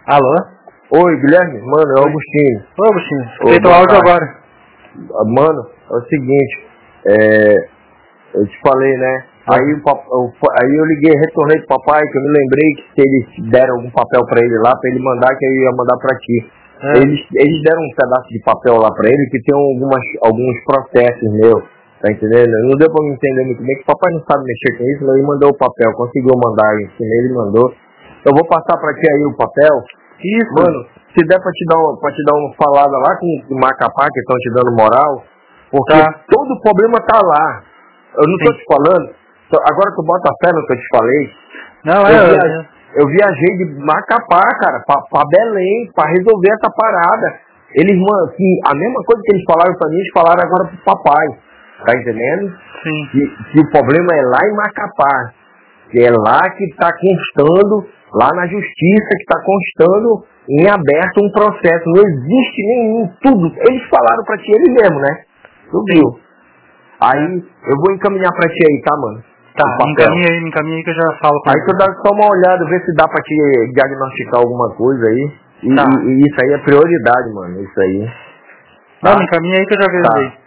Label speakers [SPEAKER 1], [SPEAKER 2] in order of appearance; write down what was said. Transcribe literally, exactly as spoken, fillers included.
[SPEAKER 1] Alô?
[SPEAKER 2] Oi, Guilherme? Mano, é o Agostinho.
[SPEAKER 1] Ô, Agostinho, feito o áudio agora.
[SPEAKER 2] Mano, é o seguinte, é, eu te falei, né? Aí, o pap- o- aí eu liguei, retornei pro papai, que eu me lembrei que se eles deram algum papel pra ele lá, pra ele mandar, que eu ia mandar pra ti.
[SPEAKER 1] É.
[SPEAKER 2] Eles, eles deram um pedaço de papel lá pra ele, que tem algumas, alguns processos meus, tá entendendo? Não deu pra me entender muito bem, que o papai não sabe mexer com isso, mas ele mandou o papel, conseguiu mandar, eu ensinei, ele mandou. Eu vou passar pra ti aí o papel.
[SPEAKER 1] Isso.
[SPEAKER 2] Mano, se der pra te dar uma, pra te dar uma falada lá com o Macapá, que estão te dando moral, porque
[SPEAKER 1] Tá.
[SPEAKER 2] todo o problema tá lá. Eu não tô
[SPEAKER 1] Sim.
[SPEAKER 2] te falando, só- agora tu bota a fé no que eu te falei.
[SPEAKER 1] Não,
[SPEAKER 2] Eu,
[SPEAKER 1] é...
[SPEAKER 2] via- eu viajei de Macapá, cara, pra, pra Belém, pra resolver essa parada. Eles, mano, assim, a mesma coisa que eles falaram pra mim, eles falaram agora pro papai. Tá entendendo?
[SPEAKER 1] Sim.
[SPEAKER 2] Que, que o problema é lá em Macapá. Que é lá que está constando, lá na justiça que está constando em aberto um processo. Não existe nenhum, tudo. Eles falaram pra ti, ele mesmo, né? Tu viu? Aí, eu vou encaminhar pra ti aí, tá, mano?
[SPEAKER 1] Tá,
[SPEAKER 2] O papel.
[SPEAKER 1] me encaminha aí, me encaminha aí que eu já falo com
[SPEAKER 2] Aí
[SPEAKER 1] ele.
[SPEAKER 2] tu dá só uma olhada, vê se dá pra te diagnosticar alguma coisa aí. E,
[SPEAKER 1] Tá.
[SPEAKER 2] e- e isso aí é prioridade, mano, isso aí.
[SPEAKER 1] Não,
[SPEAKER 2] Tá?
[SPEAKER 1] me encaminha aí que eu já vejo
[SPEAKER 2] Tá.
[SPEAKER 1] aí.